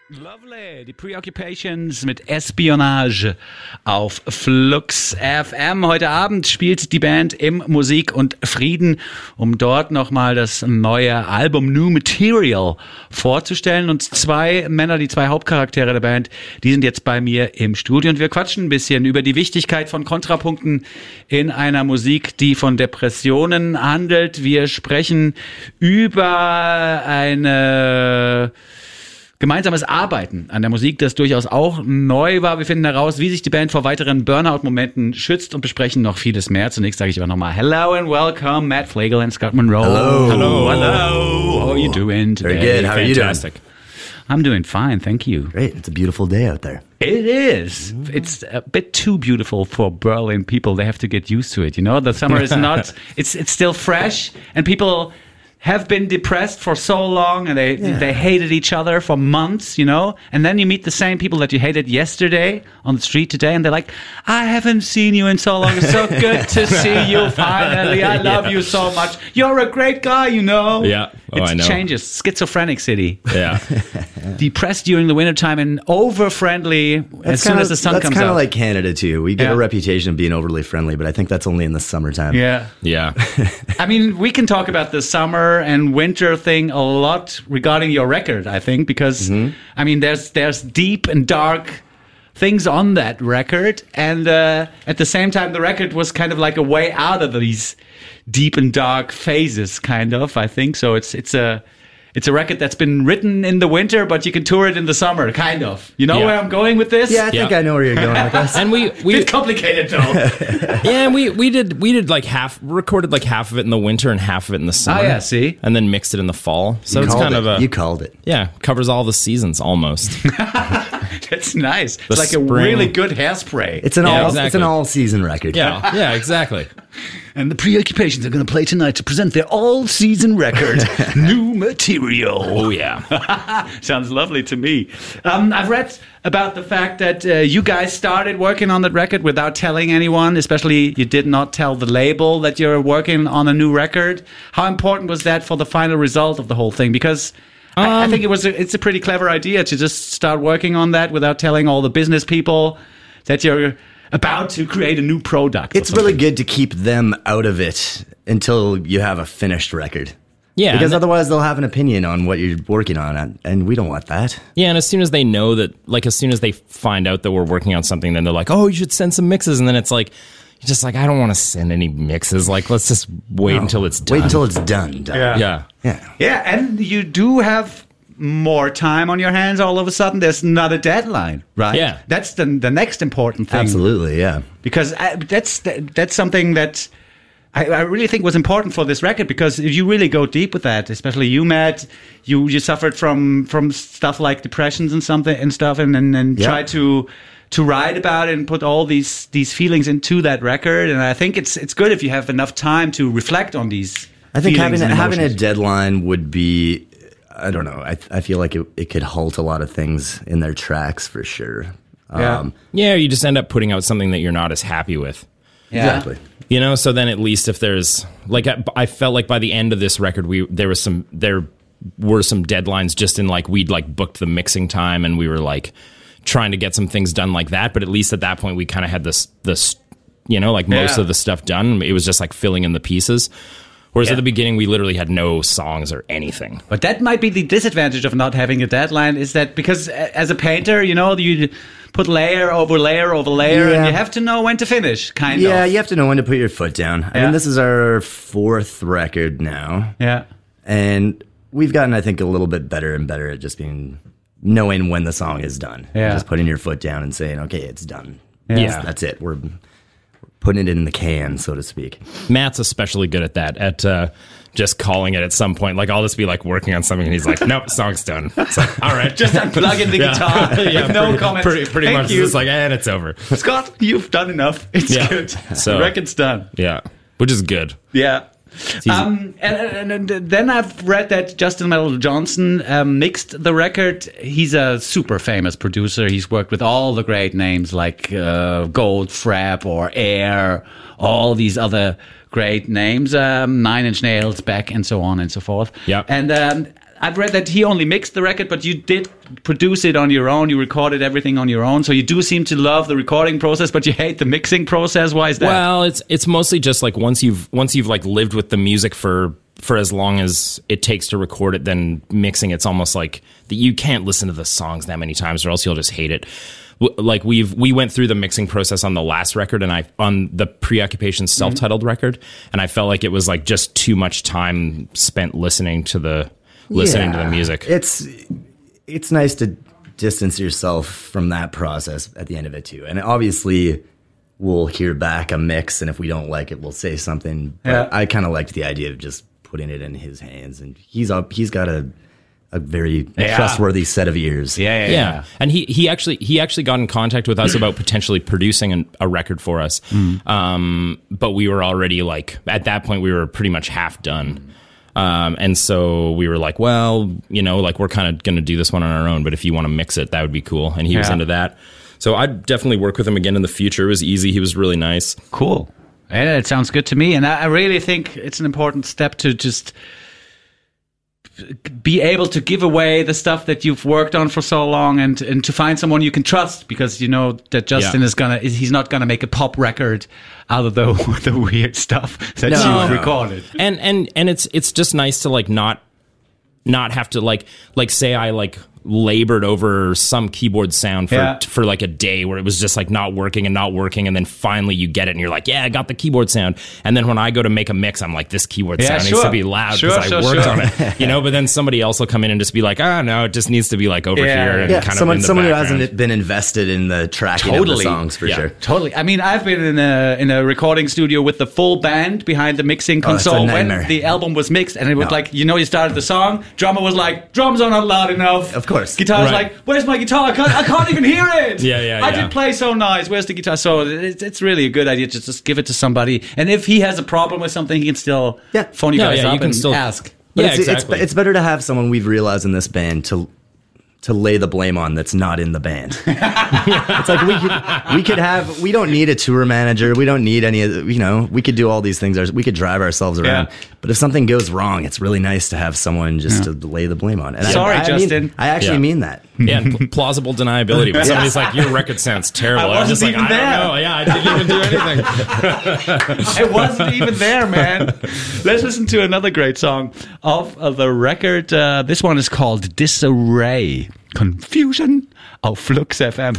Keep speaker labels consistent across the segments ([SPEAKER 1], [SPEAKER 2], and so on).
[SPEAKER 1] Lovely, die Preoccupations mit Espionage auf Flux FM. Heute Abend spielt die Band im Musik und Frieden, um dort nochmal das neue Album New Material vorzustellen. Und zwei Männer, die zwei Hauptcharaktere der Band, die sind jetzt bei mir im Studio und wir quatschen ein bisschen über die Wichtigkeit von Kontrapunkten in einer Musik, die von Depressionen handelt. Wir sprechen über eine gemeinsames Arbeiten an der Musik, das durchaus auch neu war. Wir finden heraus, wie sich die Band vor weiteren Burnout-Momenten schützt und besprechen noch vieles mehr. Zunächst sage ich aber nochmal Hello and welcome, Matt Flegel and Scott Monroe.
[SPEAKER 2] Hello.
[SPEAKER 1] Hello. Hello. How are you doing today?
[SPEAKER 2] Very good. How are you doing?
[SPEAKER 1] I'm doing fine, thank you.
[SPEAKER 2] Great. It's a beautiful day out there.
[SPEAKER 1] It is. It's a bit too beautiful for Berlin people. They have to get used to it. You know, the summer is not, it's still fresh and people have been depressed for so long and they hated each other for months, you know, and then you meet the same people that you hated yesterday on the street today and they're like, I haven't seen you in so long. It's so good to see you finally. I love you so much. You're a great guy, you know.
[SPEAKER 3] Yeah. Oh, I know.
[SPEAKER 1] It changes. Schizophrenic city.
[SPEAKER 3] Yeah.
[SPEAKER 1] Depressed during the wintertime and over-friendly as soon as the sun comes out.
[SPEAKER 2] That's kind of like Canada, too. We get a reputation of being overly friendly, but I think that's only in the summertime.
[SPEAKER 1] Yeah.
[SPEAKER 3] Yeah.
[SPEAKER 1] I mean, we can talk about the summer and winter thing a lot regarding your record, I think, because, I mean, there's deep and dark things on that record. And at the same time, the record was kind of like a way out of these deep and dark phases, kind of, I think. So it's a record that's been written in the winter, but you can tour it in the summer, kind of. You know where I'm going with this?
[SPEAKER 2] Yeah, I think I know where you're going with this.
[SPEAKER 3] And we
[SPEAKER 1] It's complicated though.
[SPEAKER 3] yeah, and we did like recorded like half of it in the winter and half of it in the summer.
[SPEAKER 1] Oh yeah, see?
[SPEAKER 3] And then mixed it in the fall. So
[SPEAKER 2] You
[SPEAKER 3] it's
[SPEAKER 2] called
[SPEAKER 3] kind
[SPEAKER 2] it.
[SPEAKER 3] of a
[SPEAKER 2] You called it.
[SPEAKER 3] yeah, covers all the seasons almost.
[SPEAKER 1] That's nice.
[SPEAKER 3] The
[SPEAKER 1] It's like a
[SPEAKER 3] spring.
[SPEAKER 1] really good hairspray.
[SPEAKER 2] It's an
[SPEAKER 3] exactly.
[SPEAKER 2] all season record.
[SPEAKER 3] Yeah, yeah, exactly.
[SPEAKER 1] And the Preoccupations are going to play tonight to present their all-season record, New Material.
[SPEAKER 3] Oh yeah.
[SPEAKER 1] Sounds lovely to me. I've read about the fact that you guys started working on that record without telling anyone, especially you did not tell the label that you're working on a new record. How important was that for the final result of the whole thing? Because I think it's a pretty clever idea to just start working on that without telling all the business people that you're about to create a new product.
[SPEAKER 2] It's really good to keep them out of it until you have a finished record.
[SPEAKER 3] Yeah.
[SPEAKER 2] Because otherwise they'll have an opinion on what you're working on, and we don't want that.
[SPEAKER 3] Yeah, and as soon as they know that, like, as soon as they find out that we're working on something, then they're like, oh, you should send some mixes. And then it's like, you're just like, I don't want to send any mixes. Like, let's just wait until it's done.
[SPEAKER 2] Wait until it's done.
[SPEAKER 3] Yeah.
[SPEAKER 1] Yeah, and you do have more time on your hands all of a sudden. There's not a deadline, right?
[SPEAKER 3] Yeah.
[SPEAKER 1] That's the next important thing.
[SPEAKER 2] Absolutely, yeah.
[SPEAKER 1] Because that's something that I really think was important for this record, because if you really go deep with that, especially you, Matt, you suffered from stuff like depressions and stuff, and try to write about it and put all these feelings into that record. And I think it's good if you have enough time to reflect on these.
[SPEAKER 2] I think
[SPEAKER 1] feelings and
[SPEAKER 2] having a
[SPEAKER 1] emotions.
[SPEAKER 2] deadline would be, I don't know, I feel like it could halt a lot of things in their tracks for sure.
[SPEAKER 1] Yeah.
[SPEAKER 3] Yeah, you just end up putting out something that you're not as happy with.
[SPEAKER 1] Yeah.
[SPEAKER 2] Exactly.
[SPEAKER 3] You know, so then at least if there's, like, I felt like by the end of this record, there were some deadlines just in, like, we'd, like, booked the mixing time and we were, like, trying to get some things done like that. But at least at that point, we kind of had this, you know, like, most of the stuff done. It was just, like, filling in the pieces. Whereas at the beginning, we literally had no songs or anything.
[SPEAKER 1] But that might be the disadvantage of not having a deadline, is that because as a painter, you know, you put layer over layer over layer, and you have to know when to finish, kind of.
[SPEAKER 2] Yeah, you have to know when to put your foot down. I mean, this is our 4th record now.
[SPEAKER 1] Yeah.
[SPEAKER 2] And we've gotten, I think, a little bit better and better at just knowing when the song is done.
[SPEAKER 1] Yeah.
[SPEAKER 2] Just putting your foot down and saying, okay, it's done.
[SPEAKER 3] Yeah.
[SPEAKER 2] That's it. We're putting it in the can, so to speak.
[SPEAKER 3] Matt's especially good at that, at just calling it at some point. Like, I'll just be, like, working on something, and he's like, nope, song's done. It's like, all right.
[SPEAKER 1] Just unplugging the guitar with no comments.
[SPEAKER 3] Pretty much.
[SPEAKER 1] You.
[SPEAKER 3] It's like, and it's over.
[SPEAKER 1] Scott, you've done enough. It's good.
[SPEAKER 3] So,
[SPEAKER 1] the record's done.
[SPEAKER 3] Yeah. Which is good.
[SPEAKER 1] Yeah. And then I've read that Justin Metal Johnson mixed the record. He's a super famous producer. He's worked with all the great names like Goldfrapp or Air, all these other great names, 9 Inch Nails, Beck, and so on and so forth.
[SPEAKER 3] Yeah.
[SPEAKER 1] And I've read that he only mixed the record, but you did produce it on your own. You recorded everything on your own. So you do seem to love the recording process, but you hate the mixing process. Why is that?
[SPEAKER 3] Well, it's mostly just like once you've like lived with the music for as long as it takes to record it, then mixing, it's almost like that you can't listen to the songs that many times or else you'll just hate it. Like we went through the mixing process on the last record and on the Preoccupation self-titled record, and I felt like it was like just too much time spent listening to the music.
[SPEAKER 2] It's nice to distance yourself from that process at the end of it too. And obviously we'll hear back a mix, and if we don't like it, we'll say something. But I kind of liked the idea of just putting it in his hands, and he's got a very trustworthy set of ears.
[SPEAKER 3] Yeah. And he actually got in contact with us about potentially producing a record for us. But we were already like, at that point we were pretty much half done. And so we were like, well, like we're kind of going to do this one on our own, but if you want to mix it, that would be cool. And he was into that. So I'd definitely work with him again in the future. It was easy. He was really nice.
[SPEAKER 1] Cool. Yeah, it sounds good to me. And I really think it's an important step to just be able to give away the stuff that you've worked on for so long, and to find someone you can trust, because you know that Justin he's not gonna make a pop record out of the weird stuff that you've recorded.
[SPEAKER 3] And it's just nice to like not have to like say I like labored over some keyboard sound for like a day where it was just like not working, and then finally you get it and you're like, yeah, I got the keyboard sound. And then when I go to make a mix, I'm like, this keyboard sound needs to be loud because I worked on it, but then somebody else will come in and just be like, no, it just needs to be like over here and kind of in the
[SPEAKER 2] someone who
[SPEAKER 3] background.
[SPEAKER 2] hasn't been invested in the tracking of the songs for sure.
[SPEAKER 1] Totally. I mean, I've been in a recording studio with the full band behind the mixing console when the album was mixed, and it was like, you started the song, drummer was like, drums are not loud enough.
[SPEAKER 2] Of course.
[SPEAKER 1] Guitar's like, where's my guitar? I can't even hear it. I did play so nice. Where's the guitar? So it's really a good idea to just give it to somebody. And if he has a problem with something, he can still phone you guys up you can still ask.
[SPEAKER 2] But it's better to have someone we've realized in this band to lay the blame on that's not in the band. It's like we don't need a tour manager. We don't need any of we could do all these things. We could drive ourselves around. But if something goes wrong, it's really nice to have someone just to lay the blame on. And
[SPEAKER 1] Justin.
[SPEAKER 2] I actually mean that.
[SPEAKER 3] Yeah, and plausible deniability. When somebody's like, your record sounds terrible.
[SPEAKER 1] I wasn't even there.
[SPEAKER 3] I don't know. Yeah, I didn't even do anything.
[SPEAKER 1] It wasn't even there, man. Let's listen to another great song of the record. This one is called Disarray. Confusion auf Flux FM.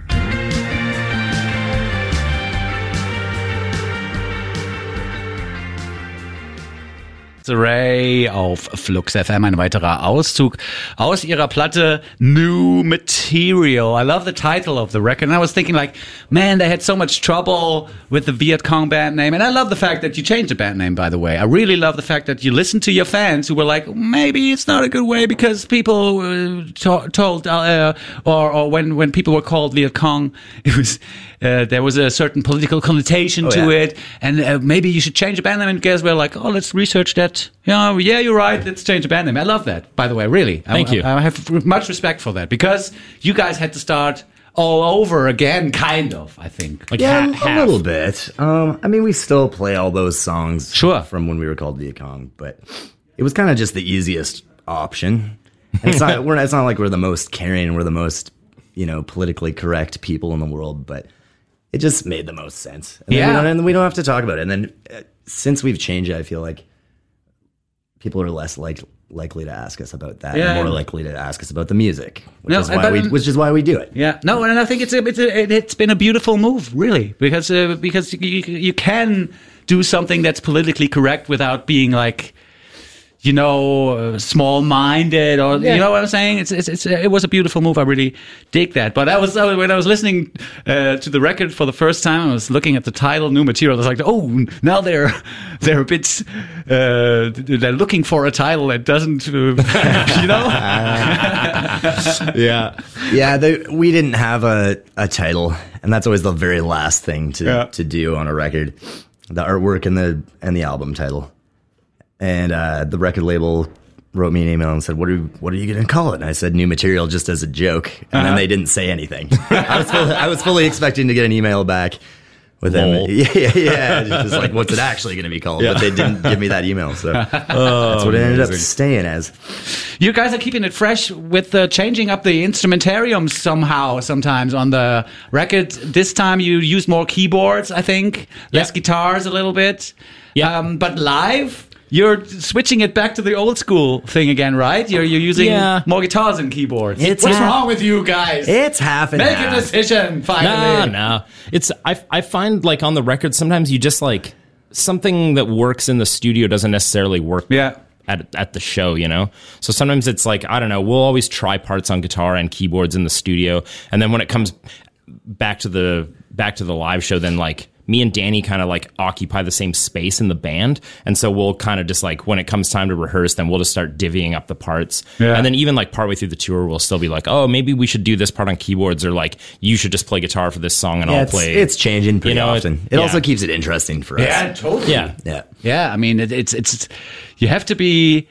[SPEAKER 1] Disarray auf Flux FM, ein weiterer Auszug aus ihrer Platte New Material. I love the title of the record, and I was thinking like, man, they had so much trouble with the Viet Cong band name, and I love the fact that you changed the band name, by the way. I really love the fact that you listened to your fans who were like, maybe it's not a good way, because people told or when people were called Viet Cong, it was there was a certain political connotation to it, and maybe you should change the band name. And guys were like, oh, let's research that. Yeah, you're right. Let's change the band name. I love that, by the way, really.
[SPEAKER 3] Thank you.
[SPEAKER 1] I have much respect for that, because you guys had to start all over again, kind of, I think.
[SPEAKER 2] Like a little bit. I mean, we still play all those songs from when we were called Viet Cong, but it was kind of just the easiest option. And it's not like we're the most caring, we're the most, politically correct people in the world, but it just made the most sense. And we don't have to talk about it. And then since we've changed it, I feel like people are less likely to ask us about that, and more likely to ask us about the music, which is why we do it.
[SPEAKER 1] Yeah, no, and I think it's been a beautiful move, really, because you can do something that's politically correct without being like, small-minded, or you know what I'm saying? It was a beautiful move. I really dig that. But when I was listening to the record for the first time, I was looking at the title, New Material. I was like, oh, now they're a bit they're looking for a title that doesn't,
[SPEAKER 2] we didn't have a title, and that's always the very last thing to do on a record, the artwork and the album title. And the record label wrote me an email and said, what are you going to call it? And I said New Material, just as a joke. And then they didn't say anything. I was fully expecting to get an email back with them. Yeah. Just like, what's it actually going to be called? Yeah. But they didn't give me that email, so that's what it ended up staying as.
[SPEAKER 1] You guys are keeping it fresh with changing up the instrumentarium somehow. Sometimes on the record, this time you use more keyboards, I think, less guitars a little bit. Yeah, but live. You're switching it back to the old school thing again, right? You're using more guitars and keyboards. What's wrong with you guys?
[SPEAKER 2] It's half and
[SPEAKER 1] half.
[SPEAKER 2] Make
[SPEAKER 1] a decision, finally.
[SPEAKER 3] No. I find like on the record, sometimes you just like something that works in the studio doesn't necessarily work at the show, you know? So sometimes it's like, I don't know, we'll always try parts on guitar and keyboards in the studio. And then when it comes back to the live show, then like, me and Danny kind of like occupy the same space in the band. And so we'll kind of just like, when it comes time to rehearse, then we'll just start divvying up the parts. Yeah. And then even like partway through the tour, we'll still be like, oh, maybe we should do this part on keyboards, or like, you should just play guitar for this song and I'll play.
[SPEAKER 2] It's changing pretty often. It also keeps it interesting for us.
[SPEAKER 1] Yeah, totally.
[SPEAKER 2] Yeah.
[SPEAKER 1] I mean, it's you have to be...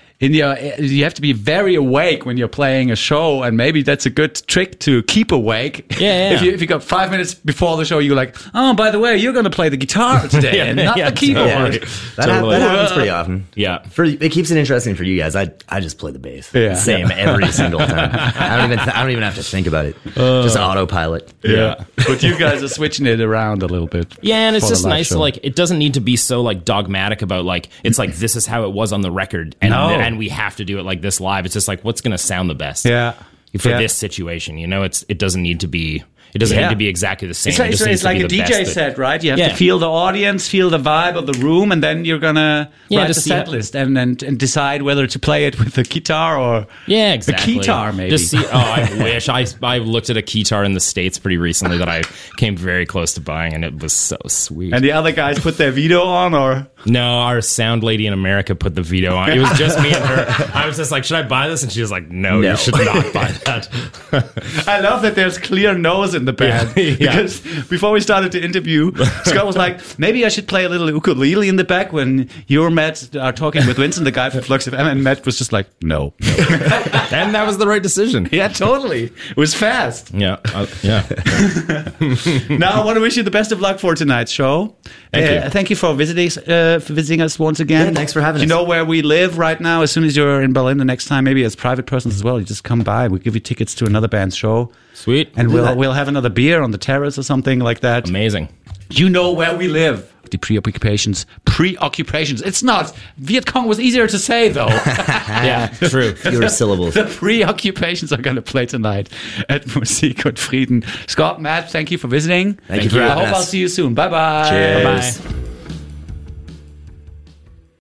[SPEAKER 1] you have to be very awake when you're playing a show, and maybe that's a good trick to keep awake.
[SPEAKER 3] Yeah.
[SPEAKER 1] If you got 5 minutes before the show, you're like, oh, by the way, you're going to play the guitar today and not the keyboard.
[SPEAKER 2] Totally. That happens pretty often.
[SPEAKER 3] Yeah.
[SPEAKER 2] It keeps it interesting for you guys. I just play the bass. Yeah. Same every single time. I don't even have to think about it. Just autopilot.
[SPEAKER 1] Yeah. But you guys are switching it around a little bit.
[SPEAKER 3] Yeah, and it's just nice to like, it doesn't need to be so like dogmatic about like, it's like, this is how it was on the record. And we have to do it like this live. It's just like, what's going to sound the best for this situation? You know, it doesn't need to be. It doesn't need to be exactly the same.
[SPEAKER 1] It's like a DJ set, right? You have to feel the audience, feel the vibe of the room, and then you're gonna write the set list and decide whether to play it with the guitar or the keytar, maybe.
[SPEAKER 3] I wish. I looked at a keytar in the States pretty recently that I came very close to buying, and it was so sweet.
[SPEAKER 1] And the other guys put their veto on, or?
[SPEAKER 3] No, our sound lady in America put the veto on. It was just me and her. I was just like, should I buy this? And she was like, no. You should not buy that.
[SPEAKER 1] I love that there's clear no's in the band. Because before we started to interview, Scott was like, maybe I should play a little ukulele in the back when you and Matt are talking with Vincent, the guy from Flux FM, and Matt was just like, no.
[SPEAKER 3] And that was the right decision.
[SPEAKER 1] Yeah, totally. It was fast.
[SPEAKER 3] Yeah.
[SPEAKER 1] Now, I want to wish you the best of luck for tonight's show. Thank you for visiting us once again.
[SPEAKER 2] Yeah, thanks for having us.
[SPEAKER 1] You know where we live right now. As soon as you're in Berlin the next time, maybe as private persons as well, you just come by. We'll give you tickets to another band's show.
[SPEAKER 3] Sweet.
[SPEAKER 1] And we'll have another beer on the terrace or something like that.
[SPEAKER 3] Amazing.
[SPEAKER 1] You know where we live. The preoccupations. It's not. Viet Cong was easier to say, though.
[SPEAKER 3] Yeah, true.
[SPEAKER 2] Fewer syllables.
[SPEAKER 1] The preoccupations are going to play tonight at Musik und Frieden. Scott, Matt, thank you for visiting.
[SPEAKER 2] Thank you for having us.
[SPEAKER 1] I hope I'll see you soon. Bye-bye.
[SPEAKER 2] Cheers.
[SPEAKER 3] Bye-bye.